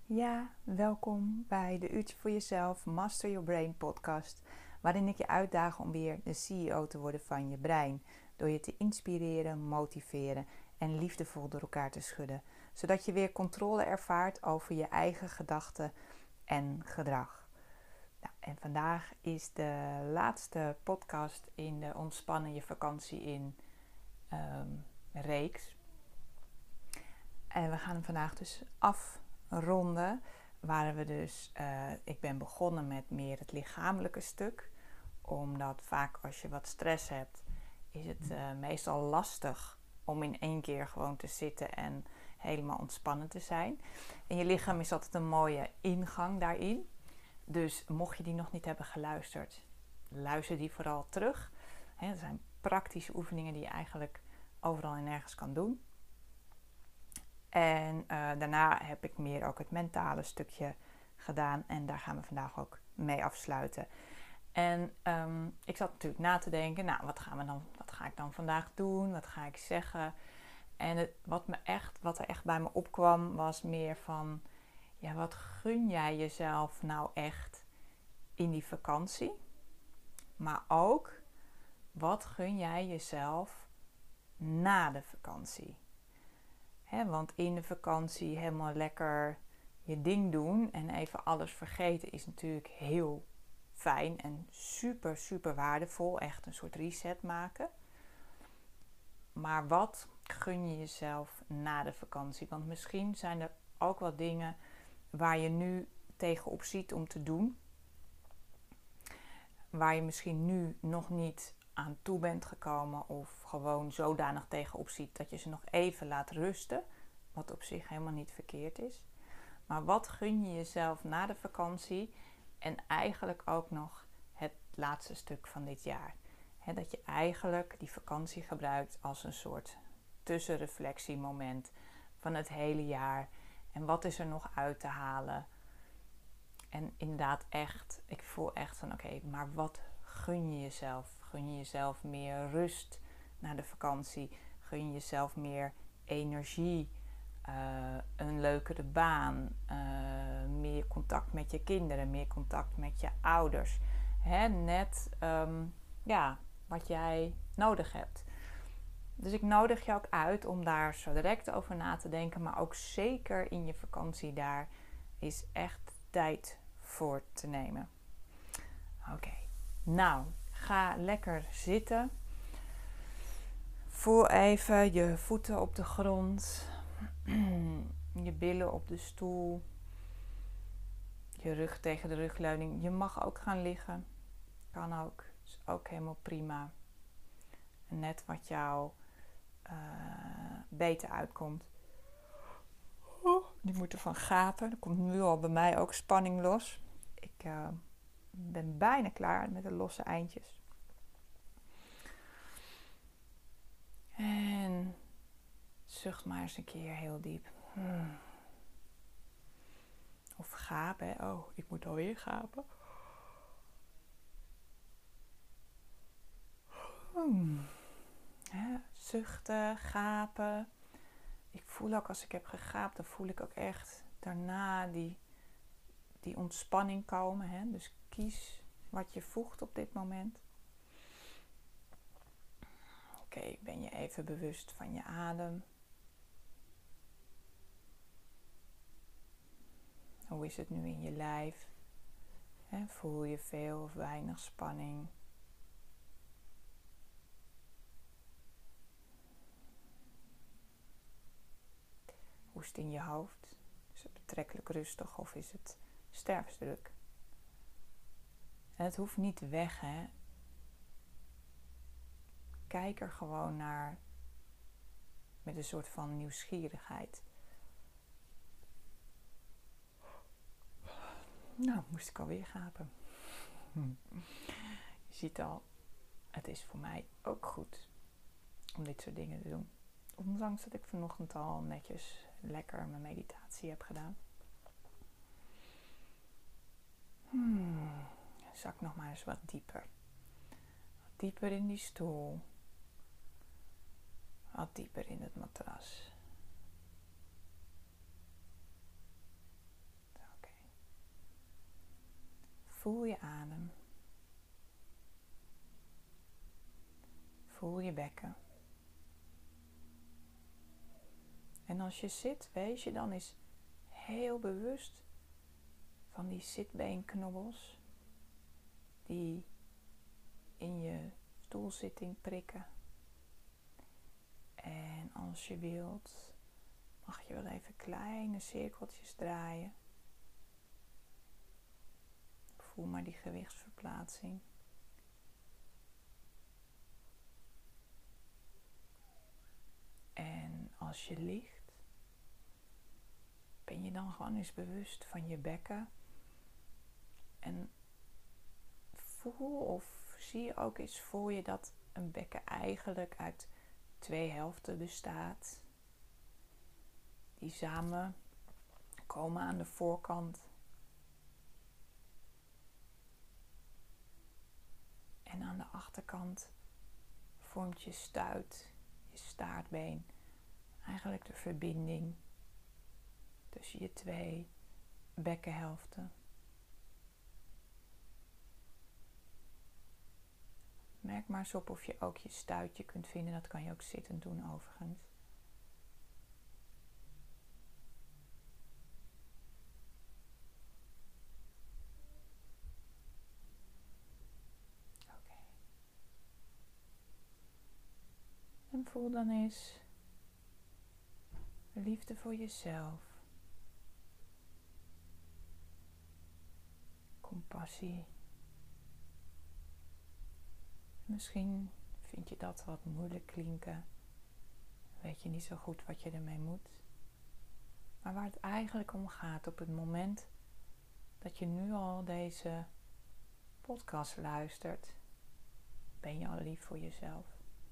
Ja, welkom bij de Uurtje voor Jezelf Master Your Brain podcast, waarin ik je uitdaag om weer de CEO te worden van je brein, door je te inspireren, motiveren en liefdevol door elkaar te schudden, zodat je weer controle ervaart over je eigen gedachten en gedrag. Nou, en vandaag is de laatste podcast in de Ontspannen je vakantie in reeks. En we gaan hem vandaag dus afronden, waar we dus, ik ben begonnen met meer het lichamelijke stuk. Omdat vaak als je wat stress hebt, is het meestal lastig om in één keer gewoon te zitten en helemaal ontspannen te zijn. En je lichaam is altijd een mooie ingang daarin. Dus mocht je die nog niet hebben geluisterd, luister die vooral terug. Er zijn praktische oefeningen die je eigenlijk overal en nergens kan doen. En daarna heb ik meer ook het mentale stukje gedaan. En daar gaan we vandaag ook mee afsluiten. En ik zat natuurlijk na te denken, nou, wat ga ik dan vandaag doen? Wat ga ik zeggen? En wat er echt bij me opkwam was meer van, ja, wat gun jij jezelf nou echt in die vakantie? Maar ook, wat gun jij jezelf na de vakantie? Want in de vakantie helemaal lekker je ding doen en even alles vergeten is natuurlijk heel fijn en super, super waardevol. Echt een soort reset maken. Maar wat gun je jezelf na de vakantie? Want misschien zijn er ook wel dingen waar je nu tegenop ziet om te doen. Waar je misschien nu nog niet aan toe bent gekomen of gewoon zodanig tegenop ziet dat je ze nog even laat rusten. Wat op zich helemaal niet verkeerd is. Maar wat gun je jezelf na de vakantie en eigenlijk ook nog het laatste stuk van dit jaar. Dat je eigenlijk die vakantie gebruikt als een soort tussenreflectiemoment van het hele jaar. En wat is er nog uit te halen? En inderdaad echt, ik voel echt van oké, maar wat gun je jezelf? Gun je jezelf meer rust na de vakantie? Gun je jezelf meer energie? Een leukere baan? Meer contact met je kinderen? Meer contact met je ouders? Net wat jij nodig hebt. Dus ik nodig je ook uit om daar zo direct over na te denken. Maar ook zeker in je vakantie daar is echt tijd voor te nemen. Oké. Nou, ga lekker zitten. Voel even je voeten op de grond. Je billen op de stoel. Je rug tegen de rugleuning. Je mag ook gaan liggen. Kan ook. Is ook helemaal prima. Net wat jou beter uitkomt. Die moet ervan gapen. Er komt nu al bij mij ook spanning los. Ik ben bijna klaar met de losse eindjes. En zucht maar eens een keer heel diep. Of gapen. Hè? Oh, ik moet alweer gapen. Zuchten, gapen. Ik voel ook als ik heb gegaapt, dan voel ik ook echt daarna die ontspanning komen. Hè? Dus kies wat je voegt op dit moment. Oké, ben je even bewust van je adem. Hoe is het nu in je lijf? Voel je veel of weinig spanning? Hoe is het in je hoofd? Is het betrekkelijk rustig of is het sterfsdruk? En het hoeft niet weg, hè. Kijk er gewoon naar met een soort van nieuwsgierigheid. Nou, moest ik alweer gapen. Je ziet al, het is voor mij ook goed om dit soort dingen te doen. Ondanks dat ik vanochtend al netjes lekker mijn meditatie heb gedaan. Zak nog maar eens wat dieper. Wat dieper in die stoel. Wat dieper in het matras. Voel je adem. Voel je bekken. En als je zit, wees je dan eens heel bewust van die zitbeenknobbels die in je stoelzitting prikken. En als je wilt, mag je wel even kleine cirkeltjes draaien. Voel maar die gewichtsverplaatsing. En als je ligt, ben je dan gewoon eens bewust van je bekken. En voel of zie je ook eens voor je dat een bekken eigenlijk uit 2 helften bestaat. Die samen komen aan de voorkant. En aan de achterkant vormt je stuit, je staartbeen, eigenlijk de verbinding tussen je 2 bekkenhelften. Merk maar eens op of je ook je stuitje kunt vinden. Dat kan je ook zittend doen overigens. Oké. En voel dan eens liefde voor jezelf. Compassie. Misschien vind je dat wat moeilijk klinken. Weet je niet zo goed wat je ermee moet. Maar waar het eigenlijk om gaat op het moment dat je nu al deze podcast luistert, ben je al lief voor jezelf.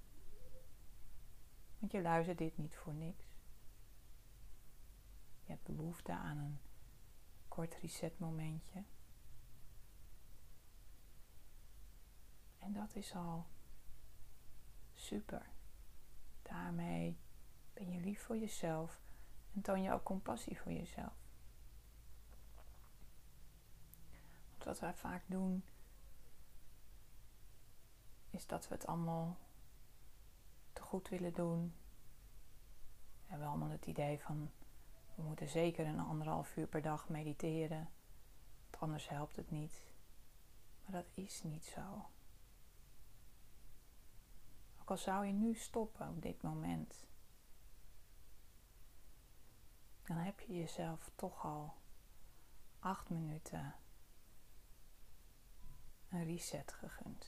Want je luistert dit niet voor niks. Je hebt behoefte aan een kort resetmomentje. En dat is al super. Daarmee ben je lief voor jezelf en toon je ook compassie voor jezelf. Want wat wij vaak doen, is dat we het allemaal te goed willen doen. We hebben allemaal het idee van, we moeten zeker een 1,5 uur per dag mediteren, want anders helpt het niet. Maar dat is niet zo. Ook al zou je nu stoppen op dit moment, dan heb je jezelf toch al 8 minuten een reset gegund.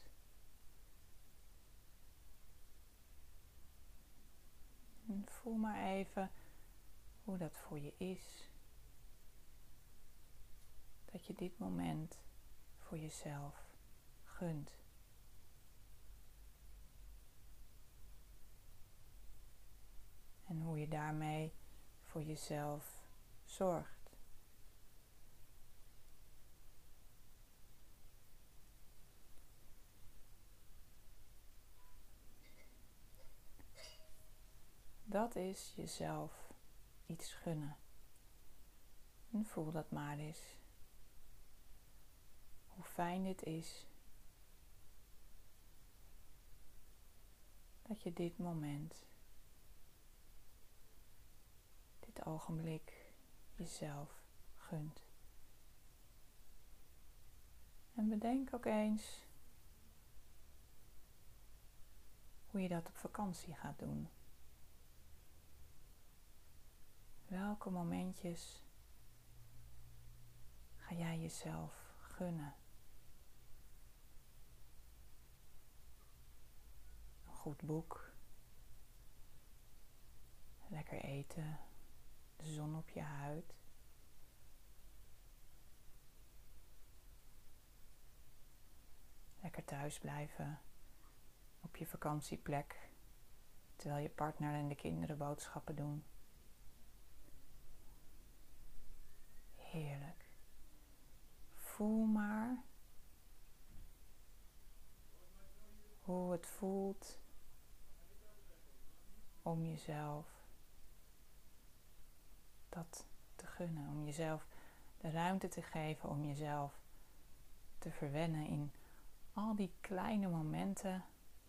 En voel maar even hoe dat voor je is. Dat je dit moment voor jezelf gunt. En hoe je daarmee voor jezelf zorgt. Dat is jezelf iets gunnen. En voel dat maar eens. Hoe fijn dit is. Dat je dit moment, dit ogenblik jezelf gunt. En bedenk ook eens hoe je dat op vakantie gaat doen. Welke momentjes ga jij jezelf gunnen? Een goed boek, lekker eten, de zon op je huid. Lekker thuis blijven op je vakantieplek, terwijl je partner en de kinderen boodschappen doen. Heerlijk. Voel maar hoe het voelt om jezelf dat te gunnen. Om jezelf de ruimte te geven om jezelf te te verwennen in al die kleine momenten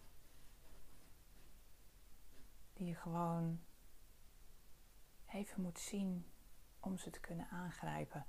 die je gewoon even moet zien om ze te kunnen aangrijpen.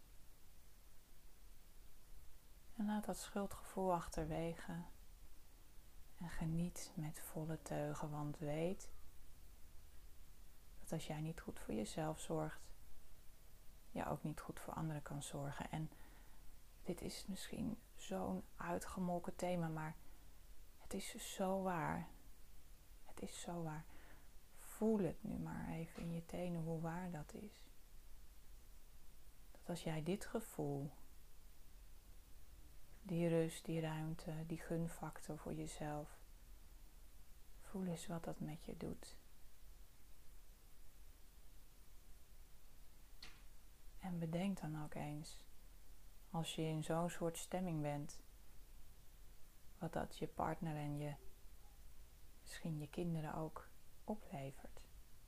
En laat dat schuldgevoel achterwege en geniet met volle teugen, want weet dat als jij niet goed voor jezelf zorgt, je ook niet goed voor anderen kan zorgen. En dit is misschien zo'n uitgemolken thema, maar het is zo waar. Het is zo waar. Voel het nu maar even in je tenen hoe waar dat is. Dat als jij dit gevoel, die rust, die ruimte, die gunfactor voor jezelf, voel eens wat dat met je doet. En bedenk dan ook eens, als je in zo'n soort stemming bent, wat dat je partner en misschien je kinderen ook oplevert.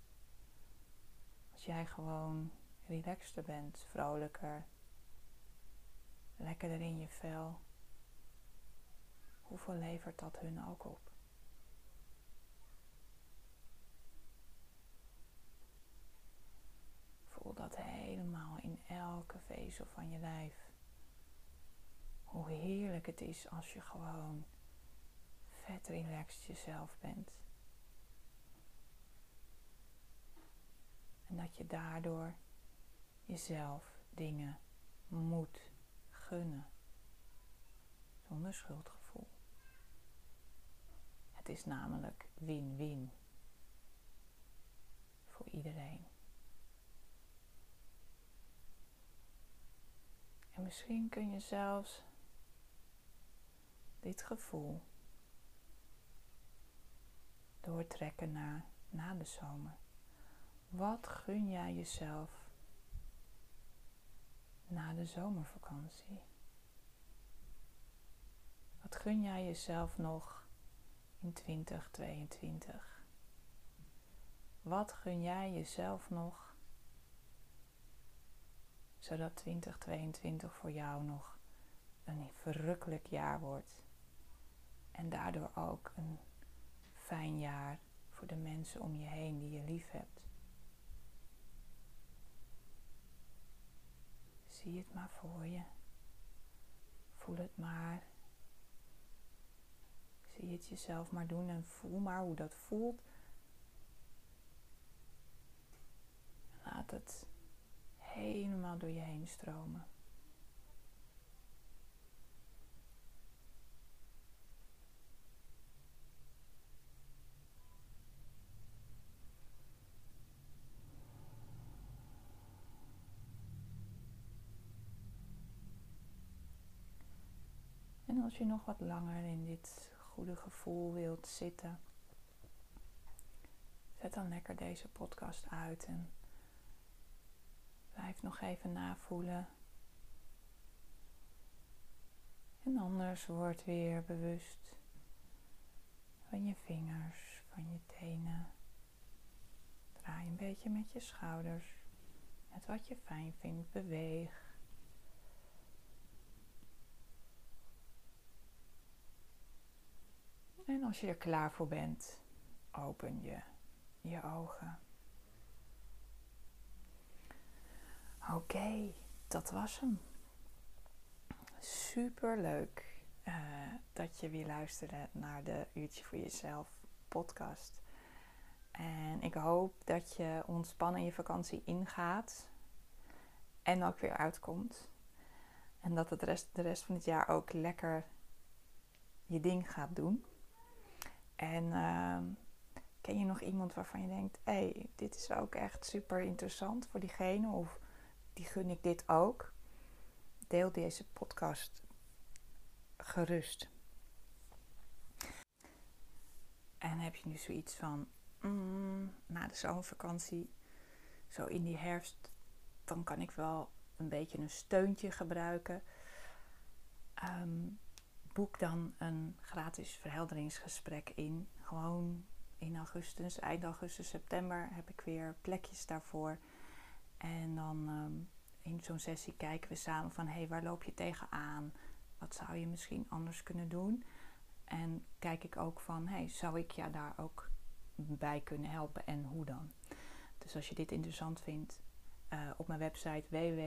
Als jij gewoon relaxter bent, vrolijker, lekkerder in je vel, hoeveel levert dat hun ook op? Voel dat helemaal in elke vezel van je lijf. Hoe heerlijk het is als je gewoon vet relaxed jezelf bent. En dat je daardoor jezelf dingen moet gunnen. Zonder schuldgevoel. Het is namelijk win-win. Voor iedereen. En misschien kun je zelfs dit gevoel doortrekken naar na de zomer. Wat gun jij jezelf na de zomervakantie? Wat gun jij jezelf nog in 2022? Wat gun jij jezelf nog, zodat 2022 voor jou nog een verrukkelijk jaar wordt en daardoor ook een fijn jaar voor de mensen om je heen die je lief hebt? Zie het maar voor je. Voel het maar. Zie het jezelf maar doen en voel maar hoe dat voelt. Laat het helemaal door je heen stromen. En als je nog wat langer in dit goede gevoel wilt zitten, zet dan lekker deze podcast uit en blijf nog even navoelen. En anders word weer bewust van je vingers, van je tenen. Draai een beetje met je schouders. Met wat je fijn vindt, beweeg. En als je er klaar voor bent, open je ogen. Oké, dat was hem. Super leuk dat je weer luisterde naar de Uurtje voor Jezelf podcast. En ik hoop dat je ontspannen je vakantie ingaat en ook weer uitkomt. En dat de rest van het jaar ook lekker je ding gaat doen. En ken je nog iemand waarvan je denkt, hey, dit is ook echt super interessant voor diegene, of die gun ik dit ook? Deel deze podcast gerust. En heb je nu zoiets van, na de zomervakantie, zo in die herfst, dan kan ik wel een beetje een steuntje gebruiken. Boek dan een gratis verhelderingsgesprek in. Gewoon in augustus, eind augustus, september heb ik weer plekjes daarvoor. En dan in zo'n sessie kijken we samen van, hey, waar loop je tegenaan? Wat zou je misschien anders kunnen doen? En kijk ik ook van, zou ik je daar ook bij kunnen helpen en hoe dan? Dus als je dit interessant vindt, op mijn website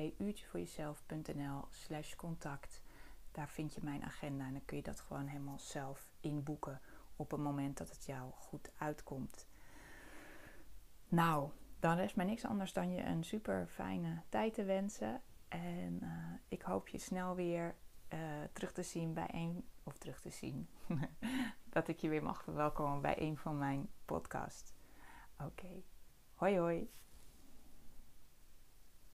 www.uurtjevoorjezelf.nl/contact. Daar vind je mijn agenda en dan kun je dat gewoon helemaal zelf inboeken op het moment dat het jou goed uitkomt. Nou, dan rest mij niks anders dan je een super fijne tijd te wensen. En ik hoop je snel weer terug te zien dat ik je weer mag verwelkomen bij een van mijn podcasts. Oké. Hoi hoi.